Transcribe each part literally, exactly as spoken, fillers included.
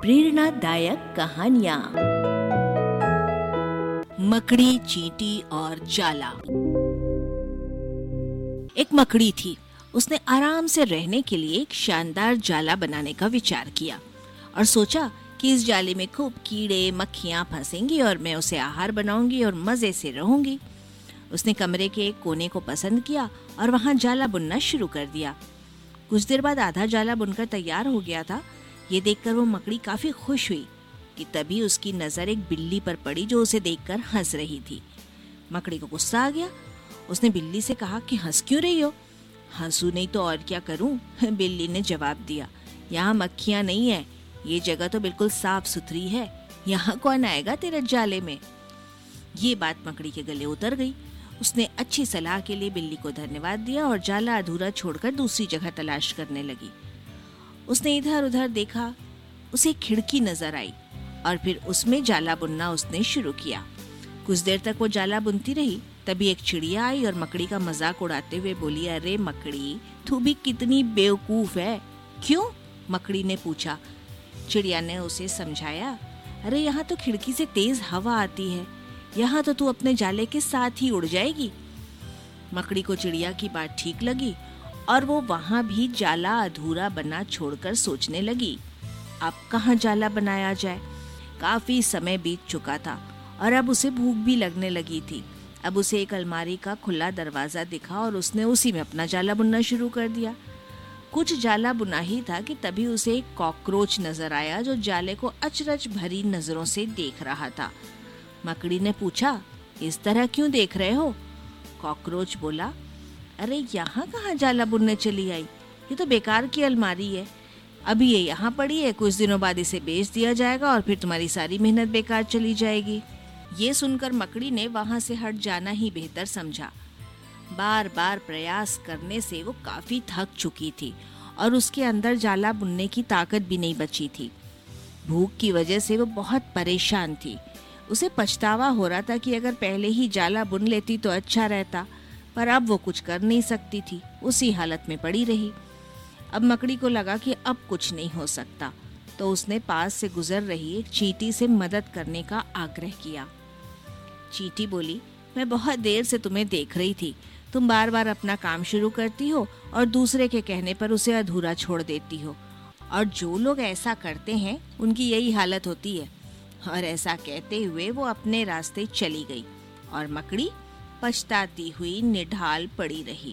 प्रेरणादायक कहानियाँ। मकड़ी, चींटी और जाला। एक मकड़ी थी। उसने आराम से रहने के लिए एक शानदार जाला बनाने का विचार किया और सोचा कि इस जाले में खूब कीड़े मक्खियाँ फंसेंगी और मैं उसे आहार बनाऊंगी और मजे से रहूंगी। उसने कमरे के एक कोने को पसंद किया और वहां जाला बुनना शुरू कर दिया। कुछ देर बाद आधा जाला बुनकर तैयार हो गया था। ये देखकर वो मकड़ी काफी खुश हुई कि तभी उसकी नजर एक बिल्ली पर पड़ी जो उसे देखकर हंस रही थी। मकड़ी को गुस्सा आ गया। उसने बिल्ली से कहा कि हंस क्यों रही हो? हंसू नहीं तो और क्या करूं? बिल्ली ने जवाब दिया, यहाँ मक्खियां नहीं है, ये जगह तो बिल्कुल साफ सुथरी है, यहाँ कौन आएगा तेरे जाले में। ये बात मकड़ी के गले उतर गई। उसने अच्छी सलाह के लिए बिल्ली को धन्यवाद दिया और जाला अधूरा छोड़कर दूसरी जगह तलाश करने लगी। उसने इधर उधर देखा, उसे एक खिड़की नजर आई और फिर उसमें जाला बुनना उसने शुरू किया। कुछ देर तक वो जाला बुनती रही। तभी एक चिड़िया आई और मकड़ी का मजाक उड़ाते हुए बोली, अरे मकड़ी, तू भी कितनी बेवकूफ है। क्यों? मकड़ी ने पूछा। चिड़िया ने उसे समझाया, अरे यहाँ तो खिड़की से तेज हवा आती है, यहाँ तो तू अपने जाले के साथ ही उड़ जाएगी। मकड़ी को चिड़िया की बात ठीक लगी और वो वहां भी जाला अधूरा बना छोड़कर सोचने लगी, अब कहाँ जाला बनाया जाए। काफी समय बीत चुका था और अब उसे भूख भी लगने लगी थी। अब उसे एक अलमारी का खुला दरवाजा दिखा और उसने उसी में अपना जाला बुनना शुरू कर दिया। कुछ जाला बुना ही था कि तभी उसे एक कॉकरोच नजर आया जो जाले को अचरज भरी नजरों से देख रहा था। मकड़ी ने पूछा, इस तरह क्यों देख रहे हो? कॉकरोच बोला, अरे यहाँ कहाँ जाला बुनने चली आई, ये तो बेकार की अलमारी है। अभी ये यहाँ पड़ी है, कुछ दिनों बाद इसे बेच दिया जाएगा और फिर तुम्हारी सारी मेहनत बेकार चली जाएगी। ये सुनकर मकड़ी ने वहां से हट जाना ही बेहतर समझा। बार बार प्रयास करने से वो काफी थक चुकी थी और उसके अंदर जाला बुनने की ताकत भी नहीं बची थी। भूख की वजह से वो बहुत परेशान थी। उसे पछतावा हो रहा था कि अगर पहले ही जाला बुन लेती तो अच्छा रहता, पर अब वो कुछ कर नहीं सकती थी, उसी हालत में पड़ी रही। अब मकड़ी को लगा कि अब कुछ नहीं हो सकता, तो उसने पास से गुजर रही एक चींटी से मदद करने का आग्रह किया। चींटी बोली, मैं बहुत देर से तुम्हें देख रही थी, तुम बार बार अपना काम शुरू करती हो और दूसरे के कहने पर उसे अधूरा छोड़ देती हो, और जो लोग ऐसा करते हैं उनकी यही हालत होती है। और ऐसा कहते हुए वो अपने रास्ते चली गई और मकड़ी पछताती हुई निढाल पड़ी रही।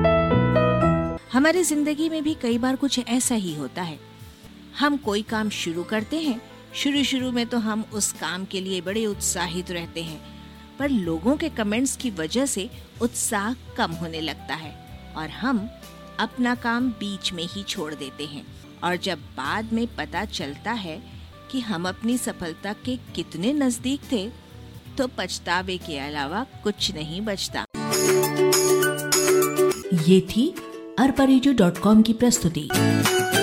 हमारी जिंदगी में भी कई बार कुछ ऐसा ही होता है। हम कोई काम शुरू करते हैं, शुरू शुरू में तो हम उस काम के लिए बड़े उत्साहित रहते हैं, पर लोगों के कमेंट्स की वजह से उत्साह कम होने लगता है और हम अपना काम बीच में ही छोड़ देते हैं। और जब बाद में पता चलता है कि हम अपनी सफलता के कितने नजदीक थे, तो पछतावे के अलावा कुछ नहीं बचता। ये थी अरपा रेडियो डॉट कॉम की प्रस्तुति।